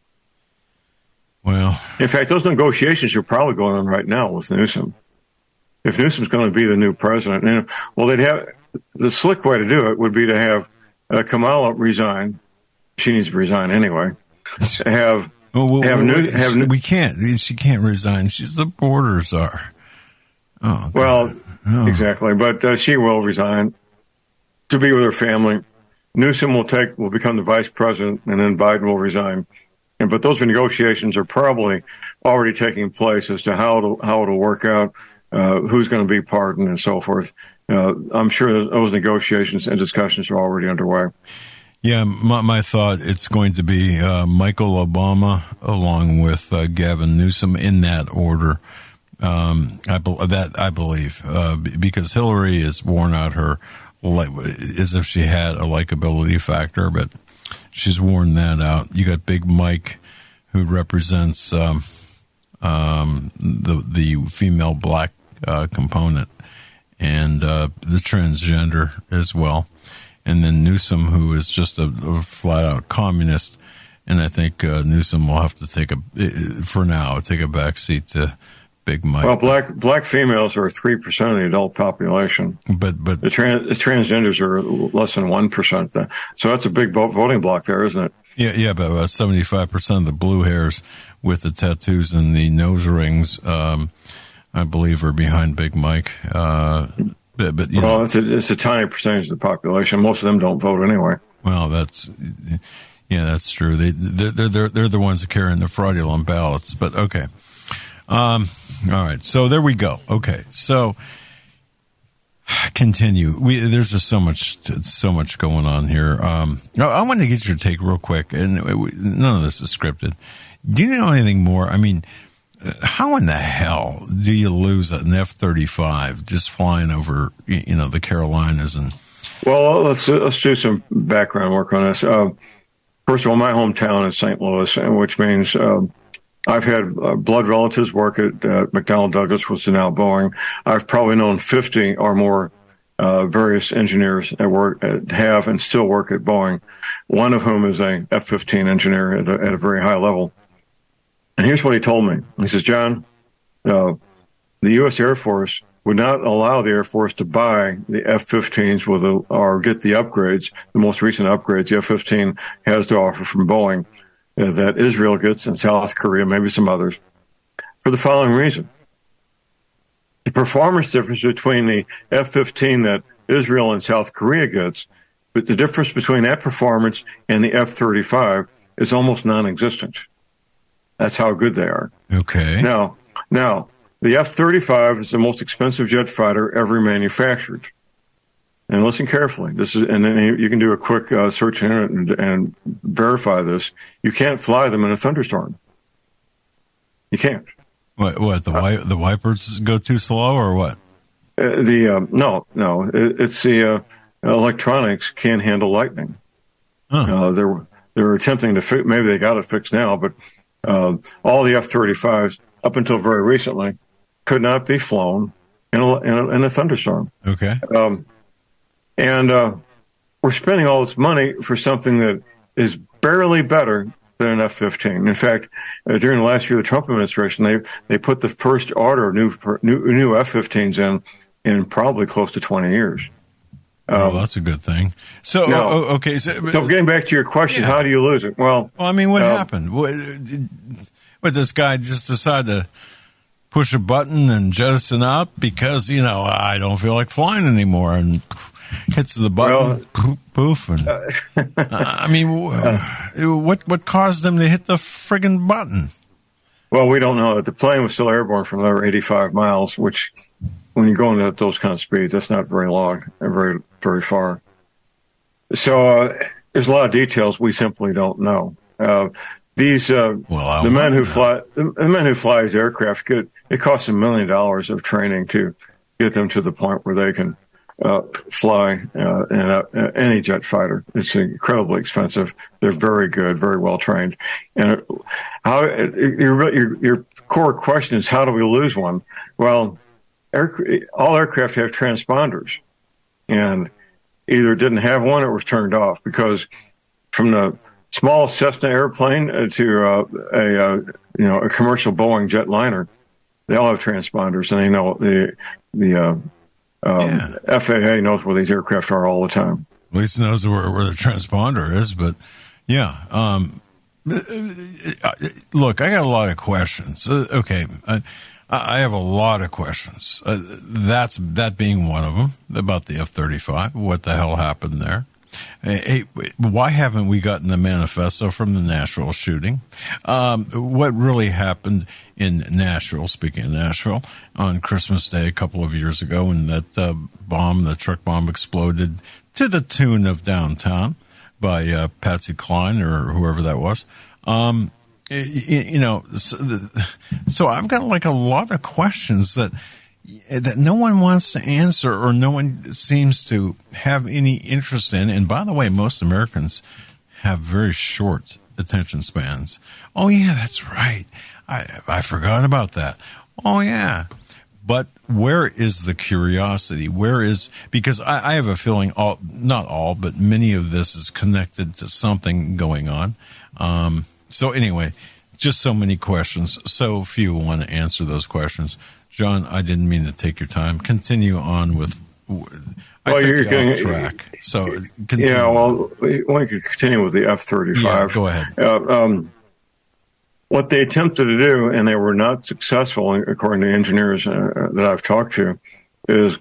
Well, in fact, those negotiations are probably going on right now with Newsom. If Newsom's going to be the new president, and, well, they'd have the slick way to do it would be to have uh, Kamala resign. She needs to resign anyway. Have well, well, have, well, new, have we can't. She can't resign. She's the border czar. Oh, God. Well, oh. exactly. But uh, she will resign to be with her family. Newsom will take will become the vice president, and then Biden will resign. And but those negotiations are probably already taking place as to how it'll, how it'll work out, uh, who's going to be pardoned, and so forth. Uh, I'm sure those negotiations and discussions are already underway. Yeah, my, my thought, it's going to be uh, Michael Obama along with uh, Gavin Newsom in that order. Um, I be- that I believe uh, because Hillary has worn out her li- as if she had a likability factor, but she's worn that out. You got Big Mike, who represents um, um, the the female black uh, component and uh, the transgender as well. And then Newsom, who is just a, a flat-out communist, and I think uh, Newsom will have to take a, for now, take a backseat to Big Mike. Well, black black females are three percent of the adult population, but but the, trans, the transgenders are less than one percent. So that's a big voting block there, isn't it? Yeah, yeah, but about seventy-five percent of the blue hairs with the tattoos and the nose rings, um, I believe, are behind Big Mike. Uh, But, but you well, know, it's a, it's a tiny percentage of the population. Most of them don't vote anyway. Well, that's yeah, that's true. They they're they're they're the ones that carrying the fraudulent ballots. But okay, um, all right. So there we go. Okay, so continue. We there's just so much so much going on here. Um, I, I want to get your take real quick, and we, none of this is scripted. Do you know anything more? I mean, how in the hell do you lose an F thirty-five just flying over, you know, the Carolinas? And well, let's let's do some background work on this. Uh, first of all, my hometown is Saint Louis, which means uh, I've had uh, blood relatives work at uh, McDonnell Douglas, which is now Boeing. I've probably known fifty or more uh, various engineers that work at, have and still work at Boeing. One of whom is a F fifteen engineer at a, at a very high level. And here's what he told me. He says, John, uh, the U S Air Force would not allow the Air Force to buy the F fifteens with a, or get the upgrades, the most recent upgrades the F fifteen has to offer from Boeing uh, that Israel gets and South Korea, maybe some others, for the following reason. The performance difference between the F fifteen that Israel and South Korea gets, but the difference between that performance and the F thirty-five is almost non-existent. That's how good they are. Okay. Now, now the F thirty-five is the most expensive jet fighter ever manufactured. And listen carefully. This is, and then you can do a quick uh, search in it and, and verify this. You can't fly them in a thunderstorm. You can't. What? What? The wi- the wipers go too slow, or what? Uh, the um, no, no. It, it's the uh, electronics can't handle lightning. Huh. Uh, they're they're attempting to fix. Maybe they got it fixed now, but. Uh, all the F thirty-fives, up until very recently, could not be flown in a, in a, in a thunderstorm. Okay. Um, and uh, we're spending all this money for something that is barely better than an F fifteen. In fact, uh, during the last year of the Trump administration, they they put the first order of new new, new F fifteens in in probably close to twenty years. Um, well, um, that's a good thing. So, now, oh, okay. So, so getting back to your question, yeah. how do you lose it? Well, well I mean, what uh, happened? What, what, this guy just decided to push a button and jettison out because, you know, I don't feel like flying anymore, and hits the button, well, poof, poof. And, uh, I mean, what what caused him to hit the friggin' button? Well, we don't know. The plane was still airborne for another eighty-five miles, which, when you're going at those kind of speeds, that's not very long and very, very far. So uh, there's a lot of details we simply don't know. Uh, these uh, well, the men who fly the, the men who fly these aircraft, could, it costs a million dollars of training to get them to the point where they can uh, fly uh, in a, any jet fighter. It's incredibly expensive. They're very good, very well trained. And it, how your, your your core question is, how do we lose one? Well, Air, all aircraft have transponders, and either didn't have one or was turned off, because from the small Cessna airplane to uh, a uh, you know a commercial Boeing jetliner, they all have transponders, and they know the the uh, um, yeah. F A A knows where these aircraft are all the time. At least it knows where, where the transponder is, but yeah. Um, look, I got a lot of questions. Uh, okay. I, I have a lot of questions. Uh, that's that being one of them, about the F thirty-five. What the hell happened there? Hey, why haven't we gotten the manifesto from the Nashville shooting? Um, what really happened in Nashville, speaking of Nashville, on Christmas Day a couple of years ago, when that uh, bomb, the truck bomb, exploded to the tune of Downtown by uh, Patsy Cline or whoever that was. Um You know, so, the, so I've got like a lot of questions that that no one wants to answer, or no one seems to have any interest in. And by the way, most Americans have very short attention spans. Oh yeah, that's right. I I forgot about that. Oh yeah. But where is the curiosity? Where is, because I, I have a feeling all, not all, but many of this is connected to something going on. Um, So anyway, just so many questions. So few want to answer those questions. John, I didn't mean to take your time. Continue on with. I well, took you're you going off track. So continue. Yeah, well, we could continue with the F thirty-five. Yeah, go ahead. Uh, um, what they attempted to do, and they were not successful, according to engineers uh, that I've talked to, is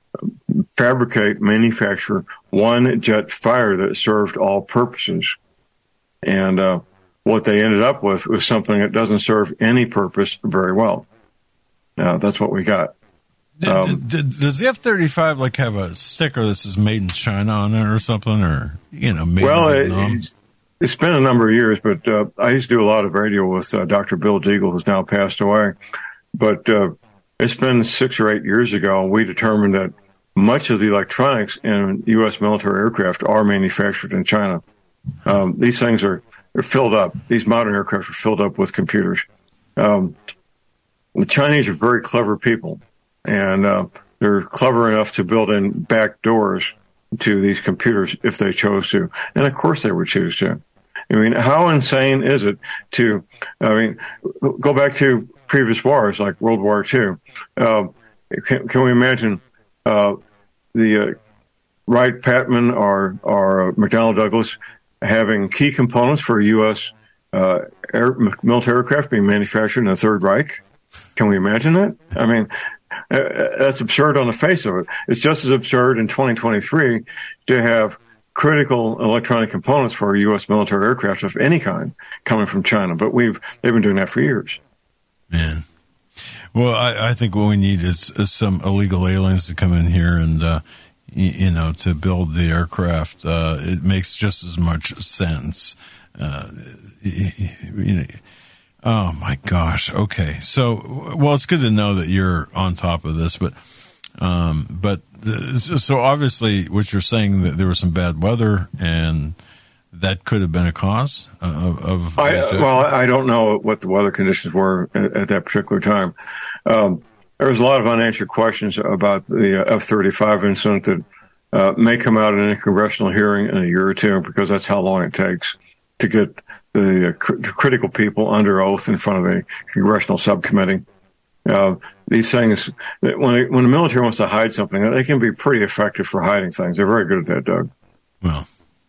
fabricate, manufacture one jet fighter that served all purposes. And uh, what they ended up with was something that doesn't serve any purpose very well. Now, that's what we got. Um, Does the F thirty-five like have a sticker that says "Made in China" on it or something, or you know, made well, in Vietnam? It, it's been a number of years, but uh, I used to do a lot of radio with uh, Doctor Bill Deagle, who's now passed away. But uh, it's been six or eight years ago, we determined that much of the electronics in U S military aircraft are manufactured in China. Um, these things are they're filled up. These modern aircraft are filled up with computers. Um, the Chinese are very clever people, and uh, they're clever enough to build in back doors to these computers if they chose to. And of course they would choose to. I mean, how insane is it to, I mean, go back to previous wars like World War Two. Uh, can, can we imagine uh, the uh, Wright-Patman or, or McDonnell Douglas having key components for U S uh, air, military aircraft being manufactured in the Third Reich? Can we imagine that? I mean, uh, that's absurd on the face of it. It's just as absurd in twenty twenty-three to have critical electronic components for U S military aircraft of any kind coming from China. But we've they've been doing that for years. Man. Well, I, I think what we need is, is some illegal aliens to come in here and, uh, you, you know, to build the aircraft. Uh, it makes just as much sense. Uh, you know, oh my gosh. Okay. So, well, it's good to know that you're on top of this, but, um, but so obviously what you're saying, that there was some bad weather and that could have been a cause of, of I, well, I don't know what the weather conditions were at, at that particular time. Um, there's a lot of unanswered questions about the F thirty-five incident that uh, may come out in a congressional hearing in a year or two, because that's how long it takes to get the uh, cr- critical people under oath in front of a congressional subcommittee. Uh, these things, when it, when the military wants to hide something, they can be pretty effective for hiding things. They're very good at that, Doug. Well,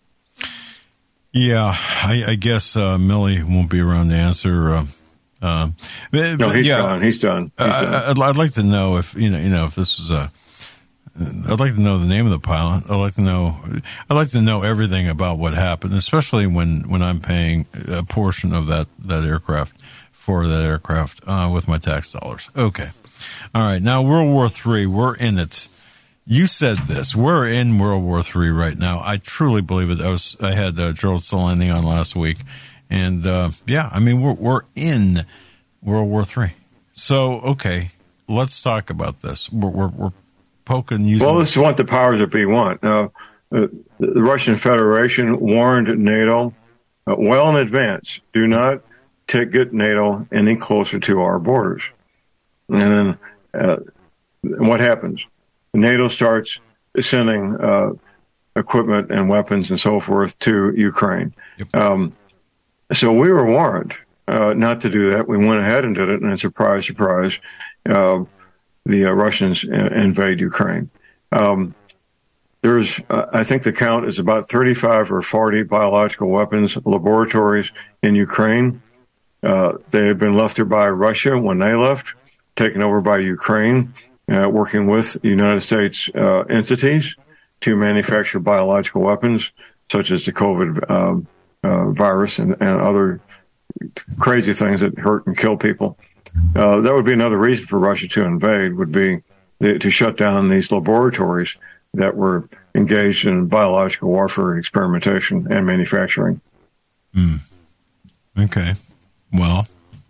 yeah, I, I guess uh, Milley won't be around to answer. Uh, uh, but, no, he's yeah, gone. He's done. He's uh, done. I'd, I'd like to know if you know, you know, if this is a. I'd like to know the name of the pilot. I'd like to know. I'd like to know everything about what happened, especially when, when I'm paying a portion of that, that aircraft for that aircraft uh, with my tax dollars. Okay, all right. Now World War Three, we're in it. You said this. We're in World War Three right now. I truly believe it. I was. I had uh, Gerald Celente on last week, and uh, yeah, I mean we're we're in World War Three. So okay, let's talk about this. We're we're, we're poking. Using well, this is what the powers that be want. Now, uh, the Russian Federation warned NATO uh, well in advance: do not to get NATO any closer to our borders. And then uh, what happens? NATO starts sending uh, equipment and weapons and so forth to Ukraine. Yep. Um, so we were warned uh, not to do that. We went ahead and did it, and surprise, surprise, uh, the uh, Russians invade Ukraine. Um, there's, uh, I think the count is about thirty-five or forty biological weapons laboratories in Ukraine. Uh, they had been left there by Russia when they left, taken over by Ukraine, uh, working with United States uh, entities to manufacture biological weapons, such as the COVID um, uh, virus and, and other crazy things that hurt and kill people. Uh, that would be another reason for Russia to invade, would be the, to shut down these laboratories that were engaged in biological warfare experimentation and manufacturing. Mm. Okay. Well,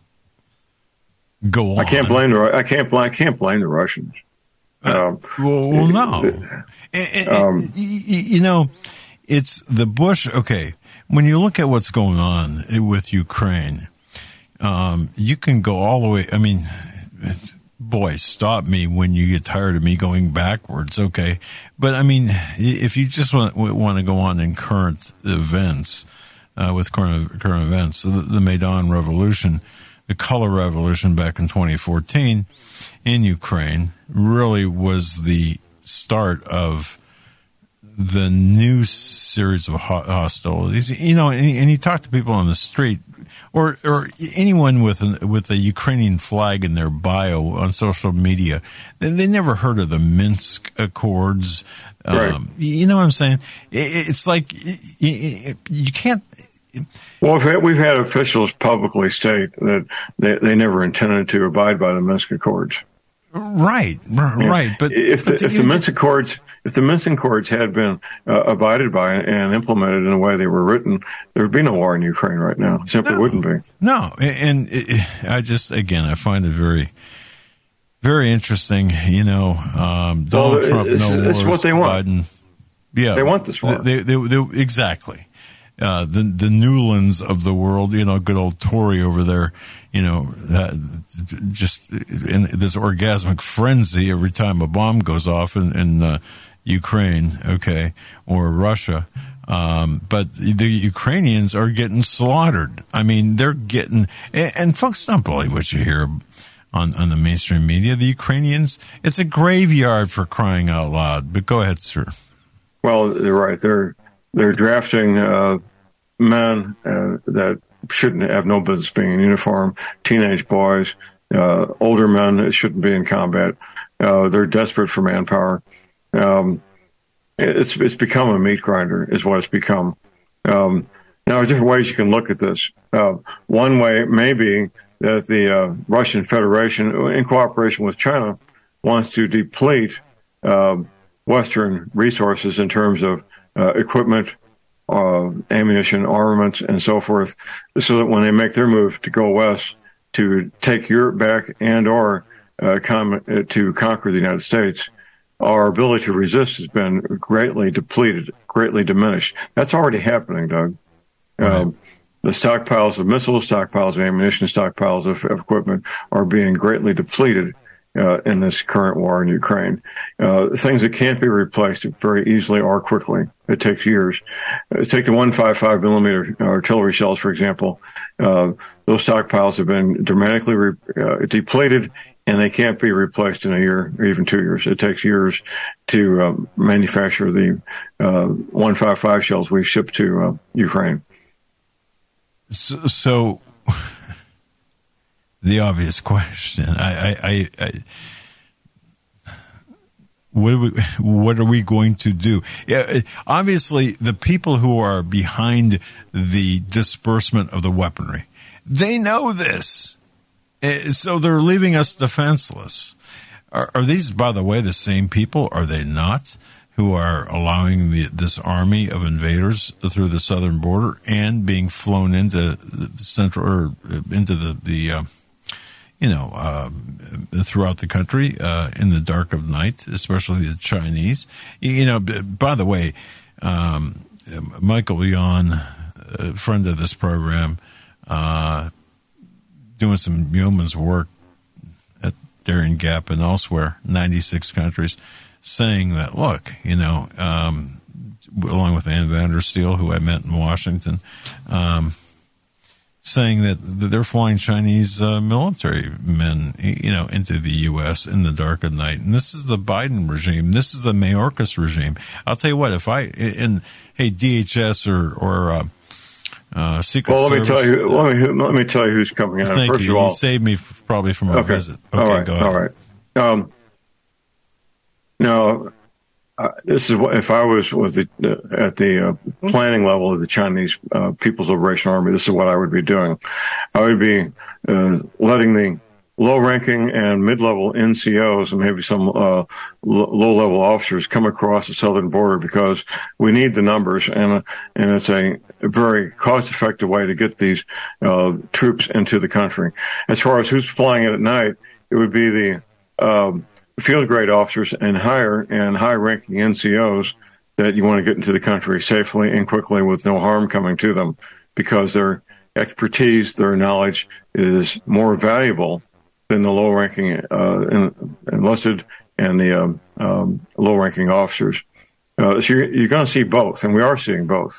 go on. I can't blame the I can't I can't blame the Russians. Uh, um, well, well, no. and, and, um, you, you know, it's the Bush. Okay, when you look at what's going on with Ukraine, um, you can go all the way. I mean, boy, stop me when you get tired of me going backwards. Okay, but I mean, if you just want want to go on in current events. Uh, with current, current events, the, the Maidan Revolution, the color revolution back in twenty fourteen in Ukraine really was the start of the new series of ho- hostilities. You know, and, and you talk to people on the street, or or anyone with an, with a Ukrainian flag in their bio on social media, they, they never heard of the Minsk Accords. Right. Um, you know what I'm saying? It, it's like you, you can't. Well, we've had, we've had officials publicly state that they, they never intended to abide by the Minsk Accords. Right, right. Yeah. But if the, but if the Minsk Accords if the Minsk Accords had been uh, abided by and implemented in the way they were written, there would be no war in Ukraine right now. It simply no, wouldn't be. No, and it, I just again I find it very. Very interesting, you know. Um, Donald well, Trump, it's, no it's wars. what they want. Biden, yeah, they want this war. They, they, they, they, exactly. Uh, the the Newlands of the world, you know, good old Tory over there, you know, uh, just in this orgasmic frenzy every time a bomb goes off in, in uh, Ukraine, okay, or Russia. Um, but the Ukrainians are getting slaughtered. I mean, they're getting, and, and folks don't believe what you hear on, on the mainstream media. The Ukrainians, it's a graveyard for crying out loud. But go ahead, sir. Well, you're right. They're they're drafting uh, men uh, that shouldn't have no business being in uniform. Teenage boys, uh, older men that shouldn't be in combat. Uh, they're desperate for manpower. Um, it's it's become a meat grinder, is what it's become. Um, now, there are different ways you can look at this. Uh, one way may be that the uh, Russian Federation, in cooperation with China, wants to deplete uh, Western resources in terms of uh, equipment, uh, ammunition, armaments, and so forth, so that when they make their move to go west to take Europe back and or uh, com- to conquer the United States, our ability to resist has been greatly depleted, greatly diminished. That's already happening, Doug. Right. Um, The stockpiles of missiles, stockpiles of ammunition, stockpiles of, of equipment are being greatly depleted. uh, in this current war in Ukraine. Uh, things that can't be replaced very easily or quickly. It takes years. Uh, take the one fifty-five millimeter artillery shells, for example. Uh, those stockpiles have been dramatically re- uh, depleted, and they can't be replaced in a year or even two years. It takes years to uh, manufacture the uh, one fifty-five shells we ship to uh, Ukraine. So, so the obvious question, I, I, I, I what, are we, what are we going to do? Yeah, obviously, the people who are behind the disbursement of the weaponry, they know this. So they're leaving us defenseless. Are, are these, by the way, the same people? Are they not? Who are allowing the, this army of invaders through the southern border and being flown into the central or into the, the uh, you know, um, throughout the country uh, in the dark of night, especially the Chinese. You know, by the way, um, Michael Yon, a friend of this program, uh, doing some yeoman's work at Darien Gap and elsewhere, ninety-six countries, saying that, look, you know, um, along with Ann Vandersteel, who I met in Washington, um, saying that they're flying Chinese uh, military men, you know, into the U S in the dark of night. And this is the Biden regime. This is the Mayorkas regime. I'll tell you what, if I, in, hey, D H S or, or, uh, Uh, Secret well, let me Service. tell you. Let me let me tell you who's coming on. Thank First you. of all, you saved me f- probably from a okay. visit. Okay, all right, go ahead. all right. Um, now, uh, this is what if I was with the uh, at the uh, planning level of the Chinese uh, People's Liberation Army. This is what I would be doing. I would be uh, letting the low-ranking and mid-level N C Os and maybe some uh, l- low-level officers come across the southern border because we need the numbers, and uh, and it's a very cost-effective way to get these uh, troops into the country. As far as who's flying it at night, it would be the um, field-grade officers and higher and high-ranking N C Os that you want to get into the country safely and quickly with no harm coming to them, because their expertise, their knowledge is more valuable than the low-ranking uh, enlisted and the um, um, low-ranking officers. Uh, so you're, you're going to see both, and we are seeing both.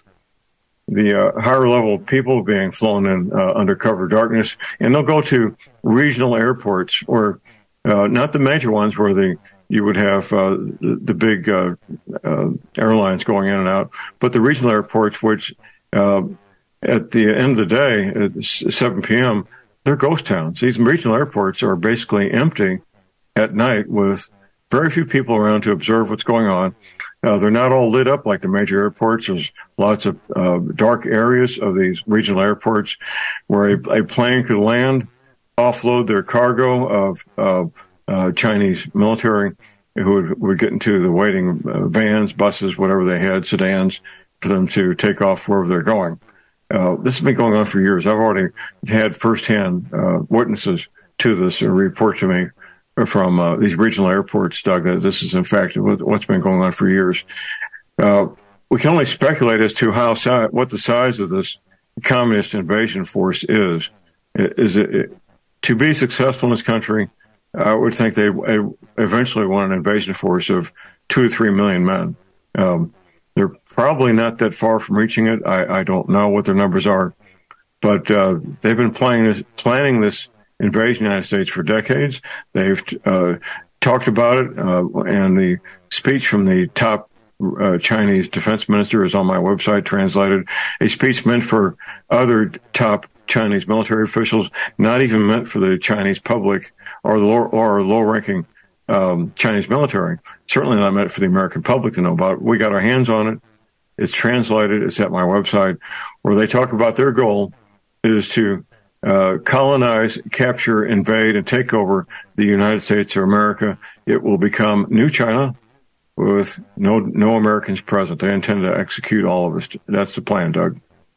The uh, higher-level people being flown in uh, under cover of darkness, and they'll go to regional airports, or uh, not the major ones where the you would have uh, the, the big uh, uh, airlines going in and out, but the regional airports, which uh, at the end of the day, at seven p.m., they're ghost towns. These regional airports are basically empty at night with very few people around to observe what's going on. Uh, they're not all lit up like the major airports. There's lots of uh, dark areas of these regional airports where a, a plane could land, offload their cargo of uh, uh, Chinese military who would, would get into the waiting uh, vans, buses, whatever they had, sedans, for them to take off wherever they're going. Uh, this has been going on for years. I've already had firsthand uh, witnesses to this uh, report to me from uh, these regional airports, Doug, that this is in fact what's been going on for years. Uh, we can only speculate as to how si- what the size of this communist invasion force is. Is it, it to be successful in this country? I would think they eventually want an invasion force of two to three million men. Um, they're probably not that far from reaching it. I, I don't know what their numbers are, but uh, they've been playing this, planning this invasion of the United States for decades. They've uh, talked about it, uh, and the speech from the top uh, Chinese defense minister is on my website, translated. A speech meant for other top Chinese military officials, not even meant for the Chinese public or the low, or low-ranking um, Chinese military. Certainly not meant for the American public to know about. We got our hands on it. It's translated. It's at my website, where they talk about their goal is to uh, colonize, capture, invade, and take over the United States of America. It will become New China with no no Americans present. They intend to execute all of us. That's the plan, Doug.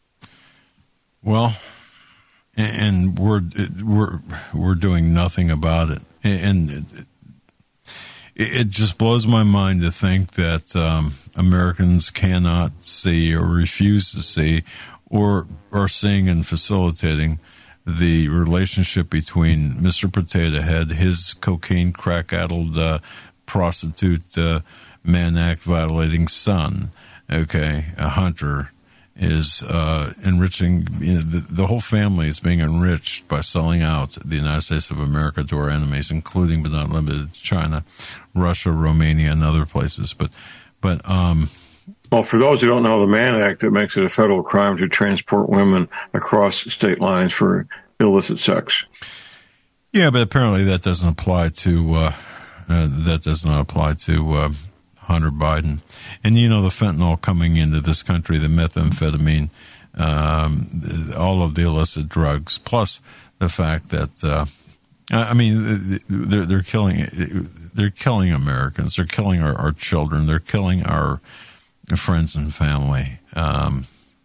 Well, and we're we're we're doing nothing about it, and it, it just blows my mind to think that um, Americans cannot see or refuse to see, or are seeing and facilitating the relationship between Mister Potato Head, his cocaine crack-addled uh, prostitute, uh, Mann Act violating son, okay, a Hunter, is uh, enriching, you know, the, the whole family is being enriched by selling out the United States of America to our enemies, including but not limited to China, Russia, Romania, and other places. But, but, um, well, for those who don't know the Mann Act, it makes it a federal crime to transport women across state lines for illicit sex. Yeah, but apparently that doesn't apply to, uh, uh, that does not apply to, uh, Hunter Biden. And, you know, the fentanyl coming into this country, the methamphetamine, um, all of the illicit drugs, plus the fact that, uh, I mean, they're, they're killing, they're killing Americans. They're killing our, our children. They're killing our friends and family. Um,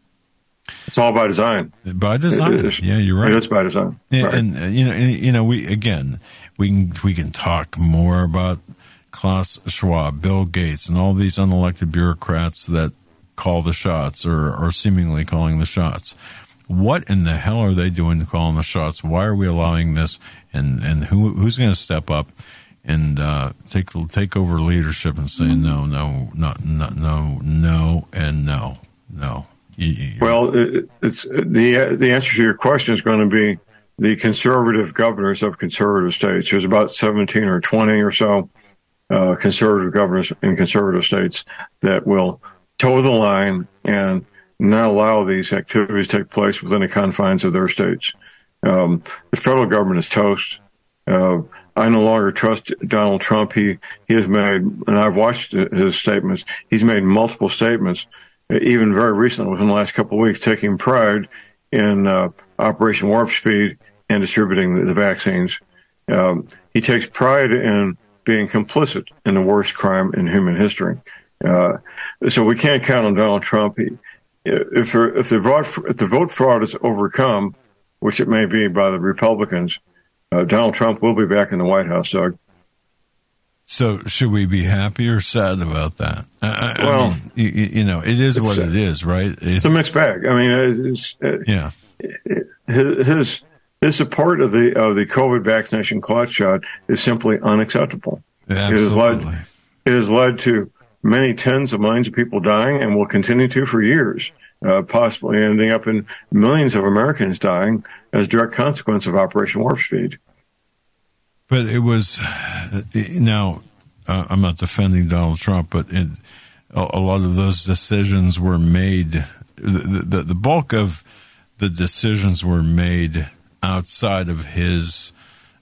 it's all by design. By design. It, yeah, you're right. It is by design. And, right. and, and you know, and, you know, we, again, we can, we can talk more about Klaus Schwab, Bill Gates, and all these unelected bureaucrats that call the shots or are seemingly calling the shots. What in the hell are they doing to calling the shots? Why are we allowing this? And and who who's going to step up and uh, take take over leadership and say no, no, no, no, no, no, and no, no? Well, it, it's the the answer to your question is going to be the conservative governors of conservative states. There's about seventeen or twenty or so. Uh, conservative governors in conservative states that will toe the line and not allow these activities to take place within the confines of their states. Um, the federal government is toast. Uh, I no longer trust Donald Trump. He, he has made, and I've watched his statements, he's made multiple statements, even very recently within the last couple of weeks, taking pride in uh, Operation Warp Speed and distributing the, the vaccines. Um, he takes pride in being complicit in the worst crime in human history. Uh, so we can't count on Donald Trump. He, if, if, the vote, if the vote fraud is overcome, which it may be by the Republicans, uh, Donald Trump will be back in the White House, Doug. So should we be happy or sad about that? I, I well, mean, you, you know, it is what it is, right? It's, it's a mixed bag. I mean, it's, it's, yeah. His, his His support of the of the COVID vaccination clot shot is simply unacceptable. Absolutely. It has led, it has led to many tens of millions of people dying and will continue to for years, uh, possibly ending up in millions of Americans dying as a direct consequence of Operation Warp Speed. But it was, now, uh, I'm not defending Donald Trump, but it, a, a lot of those decisions were made, the, the, the bulk of the decisions were made outside of his,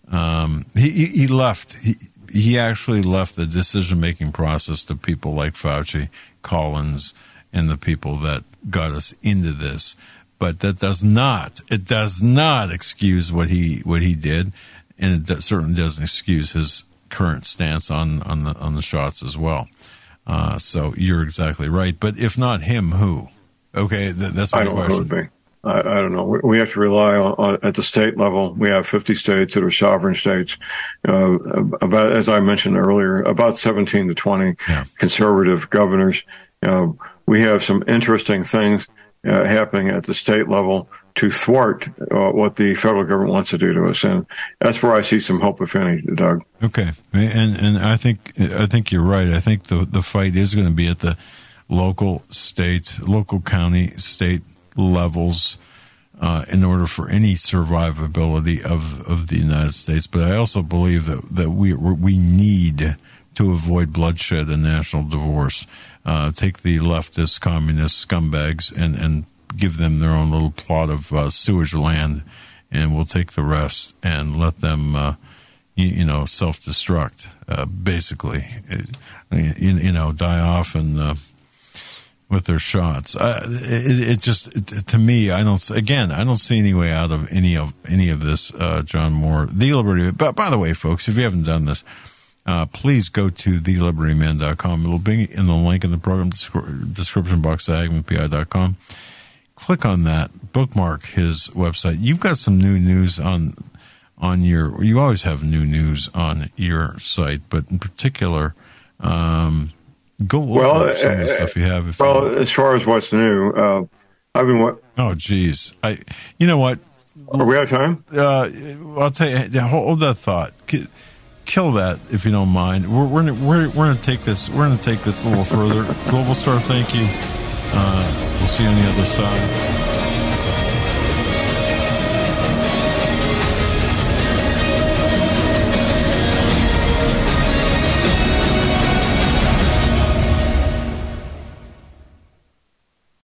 um, he, he left, he, he actually left the decision-making process to people like Fauci, Collins, and the people that got us into this. But that does not, it does not excuse what he, what he did. And it does, certainly doesn't excuse his current stance on, on the, on the shots as well. Uh, so you're exactly right. But if not him, who? Okay. Th- that's my I don't question. know who it would be. I, I don't know. We, we have to rely on, on at the state level. We have fifty states that are sovereign states. Uh, about, as I mentioned earlier, about seventeen to twenty yeah. conservative governors. Uh, we have some interesting things uh, happening at the state level to thwart uh, what the federal government wants to do to us, and that's where I see some hope, if any, Doug. Okay, and and I think I think you're right. I think the the fight is going to be at the local, state, local, county, state levels uh, in order for any survivability of, of the United States. But I also believe that, that we we need to avoid bloodshed and national divorce. Uh, take the leftist, communist scumbags and, and give them their own little plot of uh, sewage land, and we'll take the rest and let them, uh, you, you know, self-destruct, uh, basically, it, you, you know, die off and uh, with their shots. Uh, it, it just, it, to me, I don't. Again, I don't see any way out of any of any of this. Uh, John Moore, the Liberty. But by the way, folks, if you haven't done this, uh, please go to the liberty man dot com. It'll be in the link in the program description box at agman p i dot com. Click on that. Bookmark his website. You've got some new news on on your. You always have new news on your site, but in particular. Um, Go over well, some of the stuff you have. If well, you as far as what's new, uh, I've been what? Oh, geez, I. You know what? Are we out of time? Uh, I'll tell you. Hold that thought. Kill that if you don't mind. We're we're we're, we're going to take this. We're going to take this a little further. Global Star, thank you. Uh, we'll see you on the other side.